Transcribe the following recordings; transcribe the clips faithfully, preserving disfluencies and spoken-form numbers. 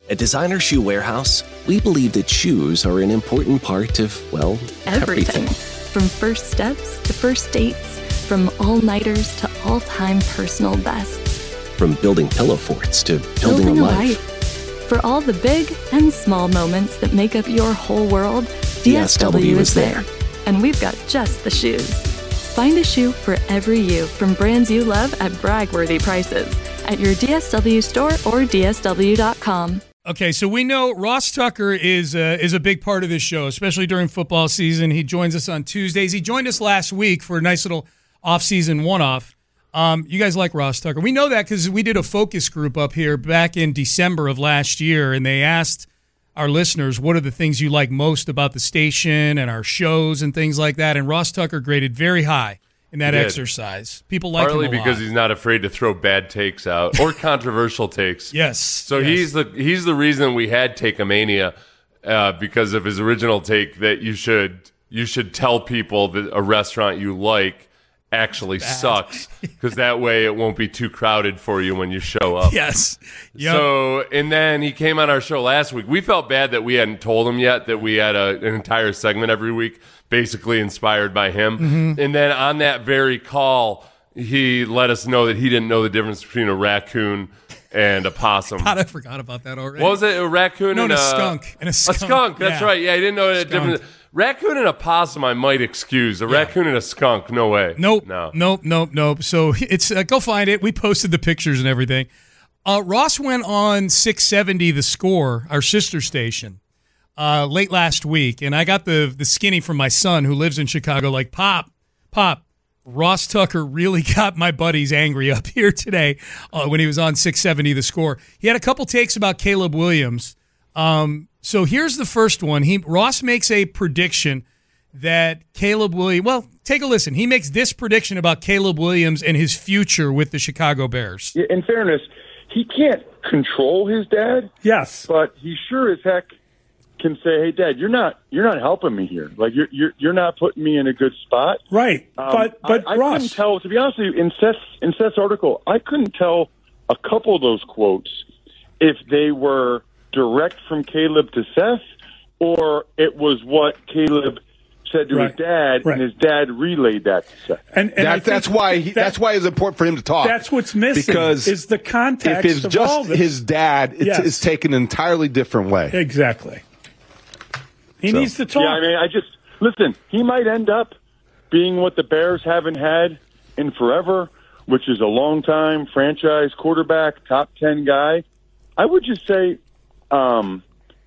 At Designer Shoe Warehouse, we believe that shoes are an important part of, well, everything. everything. From first steps to first dates, from all-nighters to all-time personal bests. From building pillow forts to building, Building a a life. life. For all the big and small moments that make up your whole world, D S W is there. And we've got just the shoes. Find a shoe for every you from brands you love at brag-worthy prices at your D S W store or D S W dot com. Okay, so we know Ross Tucker is uh, is a big part of this show, especially during football season. He joins us on Tuesdays. He joined us last week for a nice little off-season one-off. Um, you guys like Ross Tucker. We know that because we did a focus group up here back in December of last year, and they asked our listeners, what are the things you like most about the station and our shows and things like that, and Ross Tucker graded very high in that exercise. People like Partly him a because lot. he's not afraid to throw bad takes out or controversial takes. Yes. So yes. he's the he's the reason we had Take-A-Mania, uh, because of his original take that you should you should tell people that a restaurant you like actually Bad. sucks, because that way it won't be too crowded for you when you show up. Yes. Yep. So, and then he came on our show last week. We felt bad that we hadn't told him yet that we had a, an entire segment every week basically inspired by him. Mm-hmm. And then on that very call, he let us know that he didn't know the difference between a raccoon and a possum. God, I forgot about that already. What was it? A raccoon No, and and a a skunk. And a skunk. A skunk. That's Yeah. right. Yeah, I didn't know the Skunk. difference. Raccoon and a possum, I might excuse. A Yeah. raccoon and a skunk, no way. Nope. No. Nope. Nope. Nope. So it's uh, go find it. We posted the pictures and everything. Uh, Ross went on six seventy The Score, our sister station, uh, late last week, and I got the the skinny from my son who lives in Chicago. Like, pop, pop. Ross Tucker really got my buddies angry up here today uh, when he was on six seventy The Score. He had a couple takes about Caleb Williams. Um, so here's the first one. He Ross makes a prediction that Caleb Williams, well, take a listen. He makes this prediction about Caleb Williams and his future with the Chicago Bears. In fairness, he can't control his dad. Yes. But he sure as heck can say, "Hey, Dad, you're not you're not helping me here. Like you're you're you're not putting me in a good spot." Right. Um, but but I, I Ross, couldn't tell. To be honest with you, in Seth's in Seth's article, I couldn't tell a couple of those quotes if they were direct from Caleb to Seth, or it was what Caleb said to Right. his dad, Right. and his dad relayed that to Seth. and, and I That, think that's why he, that- that's why it's important for him to talk. that's what's missing because is the context if it's of just all this. his dad, it's, Yes. it's taken an entirely different way. Exactly. He So- needs to talk. Yeah, I mean, I just listen. He might end up being what the Bears haven't had in forever, which is a long-time franchise quarterback, top ten guy. I would just say, um,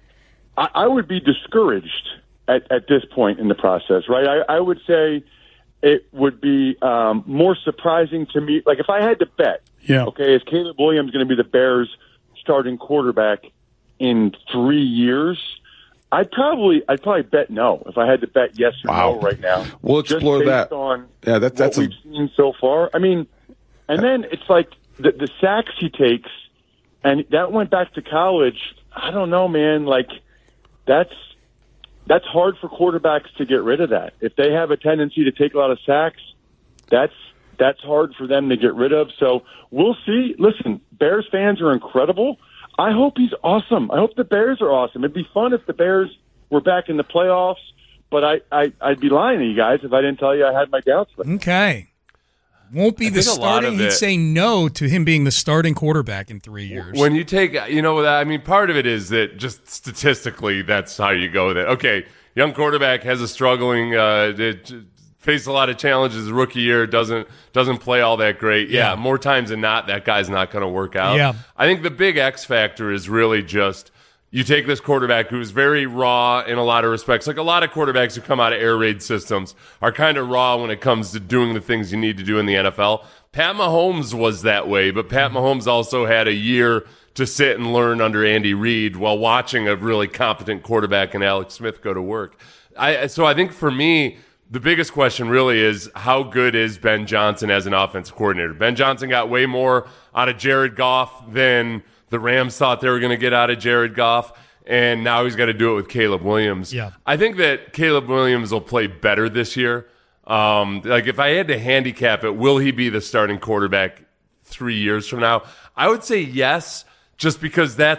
I, I would be discouraged at, at this point in the process, right? I, I would say it would be um, more surprising to me. Like if I had to bet, Yeah. okay, is Caleb Williams going to be the Bears' starting quarterback in three years? I'd probably, I'd probably bet no if I had to bet yes or Wow. no right now. We'll Just explore based that. on Yeah, that, that's what a, we've seen so far. I mean, and then it's like the, the sacks he takes, and that went back to college. I don't know, man. Like that's that's hard for quarterbacks to get rid of that. If they have a tendency to take a lot of sacks, that's that's hard for them to get rid of. So we'll see. Listen, Bears fans are incredible. I hope he's awesome. I hope the Bears are awesome. It'd be fun if the Bears were back in the playoffs, but I, I, I'd be lying to you guys if I didn't tell you I had my doubts with him. Okay. Won't be I the think a lot starting. of He'd it- say no to him being the starting quarterback in three years. When you take, you know, I mean, part of it is that just statistically, that's how you go with it. Okay, young quarterback has a struggling, uh, it, faced a lot of challenges the rookie year, doesn't doesn't play all that great. Yeah, Yeah. more times than not, that guy's not going to work out. Yeah. I think the big X factor is really just you take this quarterback who's very raw in a lot of respects. Like a lot of quarterbacks who come out of air raid systems are kind of raw when it comes to doing the things you need to do in the N F L. Pat Mahomes was that way, but Pat Mahomes also had a year to sit and learn under Andy Reid while watching a really competent quarterback in Alex Smith go to work. I, so I think for me, the biggest question really is how good is Ben Johnson as an offensive coordinator? Ben Johnson got way more out of Jared Goff than the Rams thought they were going to get out of Jared Goff, and now he's got to do it with Caleb Williams. Yeah. I think that Caleb Williams will play better this year. Um, like if I had to handicap it, will he be the starting quarterback three years from now? I would say yes, just because that's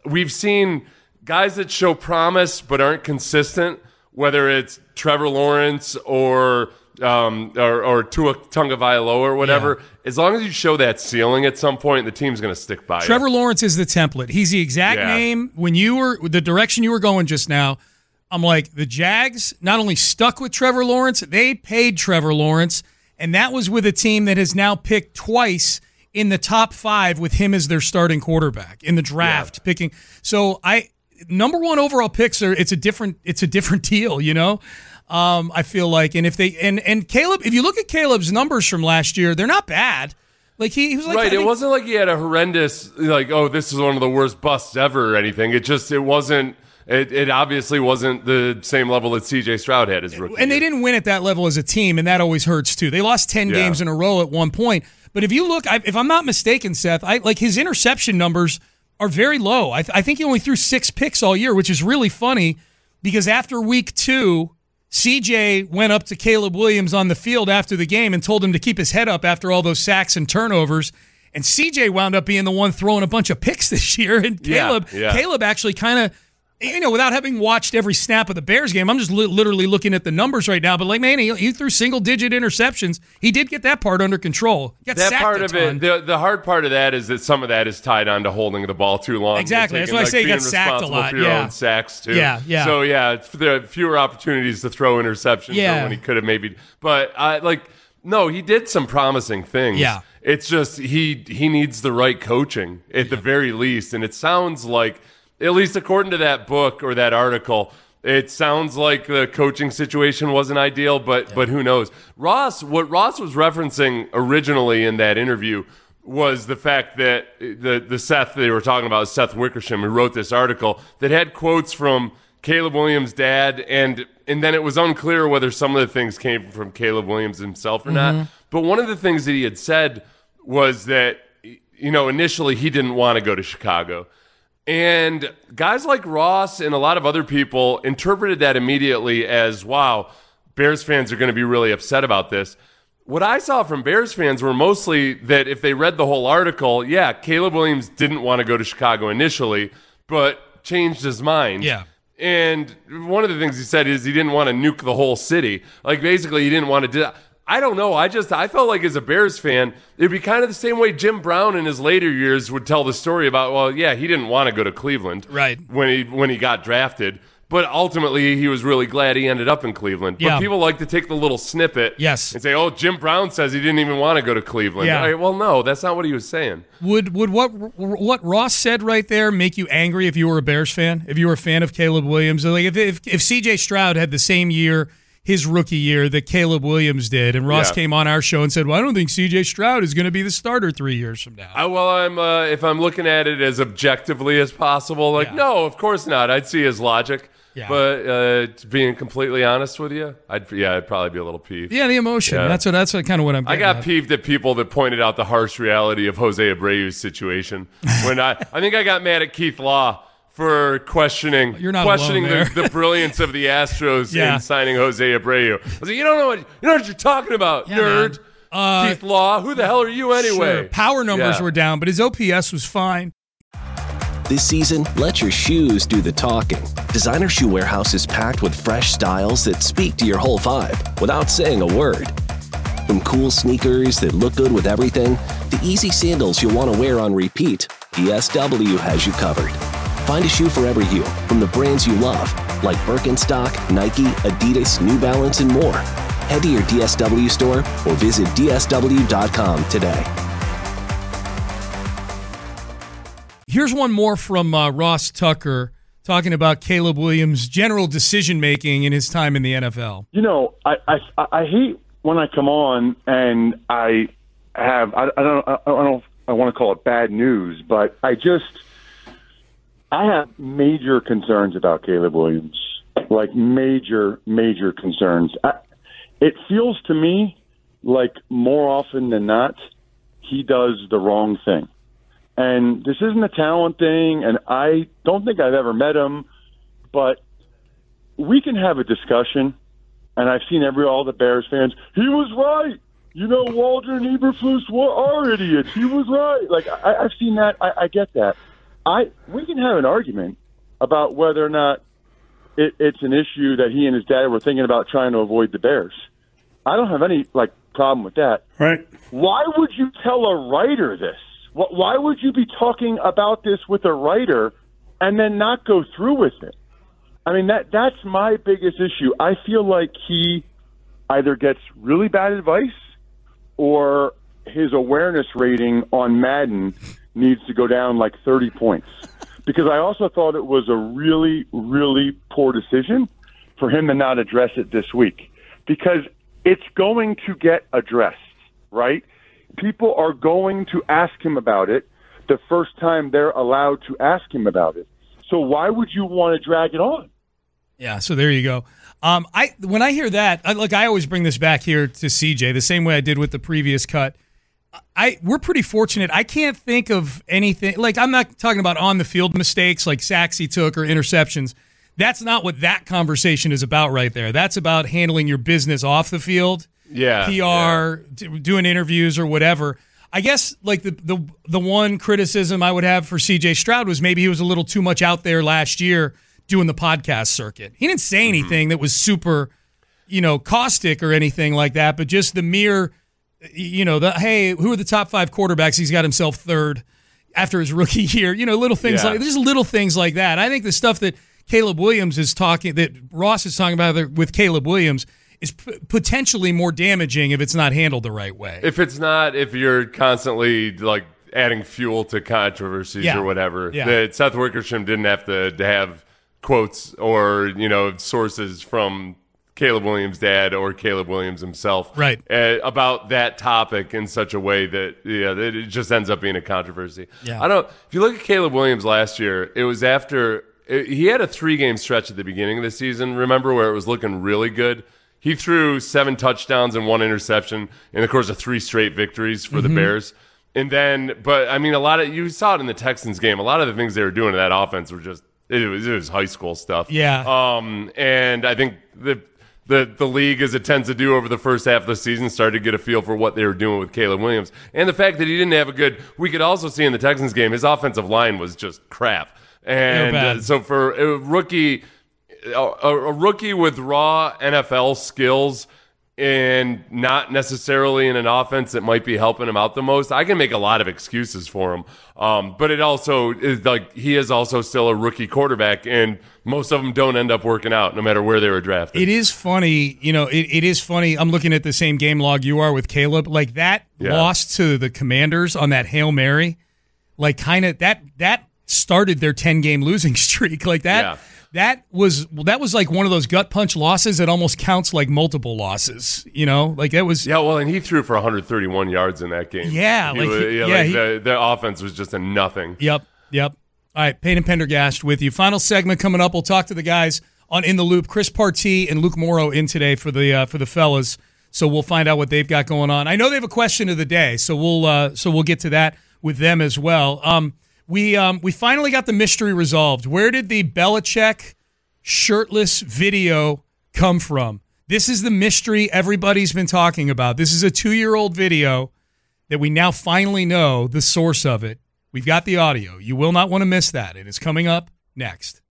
we've seen guys that show promise but aren't consistent, whether it's Trevor Lawrence or um, or, or Tua Tagovailoa or whatever. Yeah. As long as you show that ceiling at some point, the team's going to stick by Trevor you. Lawrence is the template. He's the exact Yeah. name. When you were the direction you were going just now, I'm like, the Jags not only stuck with Trevor Lawrence, they paid Trevor Lawrence, and that was with a team that has now picked twice in the top five with him as their starting quarterback in the draft, yeah. picking. So I number one overall picks are it's a different it's a different deal, you know. Um, I feel like, and if they and and Caleb, if you look at Caleb's numbers from last year, they're not bad. Like he, he was like, right. think, it wasn't like he had a horrendous like, oh, this is one of the worst busts ever or anything. It just it wasn't. It, it obviously wasn't the same level that C J Stroud had as rookie. And they year. didn't win at that level as a team, and that always hurts too. They lost ten Yeah. games in a row at one point. But if you look, I, if I'm not mistaken, Seth, I like his interception numbers are very low. I, th- I think he only threw six picks all year, which is really funny because after week two, C J went up to Caleb Williams on the field after the game and told him to keep his head up after all those sacks and turnovers. And C J wound up being the one throwing a bunch of picks this year. And Caleb, Yeah, yeah. Caleb actually kind of, you know, without having watched every snap of the Bears game, I'm just li- literally looking at the numbers right now. But like, man, he, he threw single-digit interceptions. He did get that part under control. He got that sacked part a of ton. it, the, the hard part of that is that some of that is tied on to holding the ball too long. Exactly. And That's why I taking, say he being got sacked a responsible lot. For your Yeah. own sacks too. Yeah, yeah. So yeah, there are fewer opportunities to throw interceptions Yeah. than when he could have maybe. But I like no, he did some promising things. Yeah. It's just he he needs the right coaching at the very least, and it sounds like, at least according to that book or that article, it sounds like the coaching situation wasn't ideal, but yeah. but who knows? Ross, what Ross was referencing originally in that interview was the fact that the the Seth they were talking about, Seth Wickersham, who wrote this article that had quotes from Caleb Williams' dad, and and then it was unclear whether some of the things came from Caleb Williams himself or mm-hmm. not. But one of the things that he had said was that, you know, initially he didn't want to go to Chicago. And guys like Ross and a lot of other people interpreted that immediately as, wow, Bears fans are going to be really upset about this. What I saw from Bears fans were mostly that if they read the whole article, yeah, Caleb Williams didn't want to go to Chicago initially, but changed his mind. Yeah. And one of the things he said is he didn't want to nuke the whole city. Like, basically, he didn't want to do I don't know. I just, I felt like as a Bears fan, it'd be kind of the same way Jim Brown in his later years would tell the story about, well, yeah, he didn't want to go to Cleveland. Right. When he, when he got drafted. But ultimately, he was really glad he ended up in Cleveland. Yeah. But people like to take the little snippet yes. and say, oh, Jim Brown says he didn't even want to go to Cleveland. Yeah. All right, well, no, that's not what he was saying. Would would what what Ross said right there make you angry if you were a Bears fan? If you were a fan of Caleb Williams? Like if if, if C J Stroud had the same year, his rookie year, that Caleb Williams did, and Ross yeah. came on our show and said, well, I don't think C J Stroud is going to be the starter three years from now. I, well, I'm uh, if I'm looking at it as objectively as possible, like, yeah. no, of course not. I'd see his logic. Yeah. But uh, being completely honest with you, I'd yeah, I'd probably be a little peeved. Yeah, the emotion. Yeah. That's what that's what, kind of what I'm. I got at. peeved at people that pointed out the harsh reality of Jose Abreu's situation. When I, I think I got mad at Keith Law for questioning You're not questioning alone the, there. the brilliance of the Astros Yeah. in signing Jose Abreu. I was like, you don't know what you know what you're talking about, Yeah, nerd. uh, Keith Law, who the hell are you anyway? Sure. Power numbers Yeah. were down, but his O P S was fine. This season, let your shoes do the talking. Designer Shoe Warehouse is packed with fresh styles that speak to your whole vibe without saying a word. From cool sneakers that look good with everything, to easy sandals you'll want to wear on repeat, D S W has you covered. Find a shoe for every you from the brands you love, like Birkenstock, Nike, Adidas, New Balance, and more. Head to your D S W store or visit D S W dot com today. Here's one more from uh, Ross Tucker talking about Caleb Williams' general decision-making in his time in the N F L. You know, I, I, I hate when I come on and I have, I, I don't, I don't know if I want to call it bad news, but I just, I have major concerns about Caleb Williams, like major, major concerns. I, it feels to me like more often than not, he does the wrong thing. And this isn't a talent thing, and I don't think I've ever met him, but we can have a discussion, and I've seen every all the Bears fans, he was right. You know, Waldron and Eberflus were, are idiots. He was right. Like, I, I've seen that. I, I get that. I we can have an argument about whether or not it, it's an issue that he and his dad were thinking about trying to avoid the Bears. I don't have any like problem with that. Right. Why would you tell a writer this? Why would you be talking about this with a writer and then not go through with it? I mean, that that's my biggest issue. I feel like he either gets really bad advice or his awareness rating on Madden needs to go down like thirty points. Because I also thought it was a really, really poor decision for him to not address it this week. Because it's going to get addressed, right? People are going to ask him about it the first time they're allowed to ask him about it. So why would you want to drag it on? Yeah, so there you go. Um, I when I hear that, I, look, I always bring this back here to C J the same way I did with the previous cut. I we're pretty fortunate. I can't think of anything like I'm not talking about on the field mistakes like sacks he took or interceptions. That's not what that conversation is about right there. That's about handling your business off the field. Yeah, P R, yeah. d- doing interviews or whatever. I guess like the, the the one criticism I would have for C J Stroud was maybe he was a little too much out there last year doing the podcast circuit. He didn't say anything mm-hmm. that was super, you know, caustic or anything like that, but just the mere, you know, the hey, who are the top five quarterbacks? He's got himself third after his rookie year. You know, little things yeah. like there's little things like that. I think the stuff that Caleb Williams is talking, that Ross is talking about with Caleb Williams, is p- potentially more damaging if it's not handled the right way. If it's not, if you're constantly like adding fuel to controversies yeah. or whatever, yeah. that Seth Wickersham didn't have to, to have quotes or, you know, sources from Caleb Williams' dad or Caleb Williams himself right. uh, about that topic in such a way that, yeah, that it just ends up being a controversy. Yeah. I don't, if you look at Caleb Williams last year, it was after, it, he had a three-game stretch at the beginning of the season, remember, where it was looking really good. He threw seven touchdowns and one interception in the course of three straight victories for mm-hmm. the Bears. And then, but I mean, a lot of, you saw it in the Texans game, a lot of the things they were doing to that offense were just, it was, it was high school stuff. Yeah. Um, and I think the, the, the league, as it tends to do over the first half of the season, started to get a feel for what they were doing with Caleb Williams. And the fact that he didn't have a good, we could also see in the Texans game, his offensive line was just crap. And uh, so for a rookie, a, a rookie with raw N F L skills and not necessarily in an offense that might be helping him out the most, I can make a lot of excuses for him. Um, but it also is like he is also still a rookie quarterback, and most of them don't end up working out no matter where they were drafted. It is funny, you know, it, it is funny. I'm looking at the same game log you are with Caleb. Like that yeah. loss to the Commanders on that Hail Mary, like kind of that that started their ten-game losing streak. Like that. Yeah. That was that was like one of those gut punch losses that almost counts like multiple losses, you know, like that was. Yeah, well, and he threw for one hundred thirty-one yards in that game. Yeah, he like was, he, yeah, yeah like he, the, the offense was just a nothing. Yep, yep. All right, Payne and Pendergast with you. Final segment coming up. We'll talk to the guys on In the Loop. Chris Partee and Luke Morrow in today for the uh, for the fellas. So we'll find out what they've got going on. I know they have a question of the day, so we'll uh, so we'll get to that with them as well. Um, we um, we finally got the mystery resolved. Where did the Belichick shirtless video come from? This is the mystery everybody's been talking about. This is a two-year-old video that we now finally know the source of it. We've got the audio. You will not want to miss that. It is coming up next.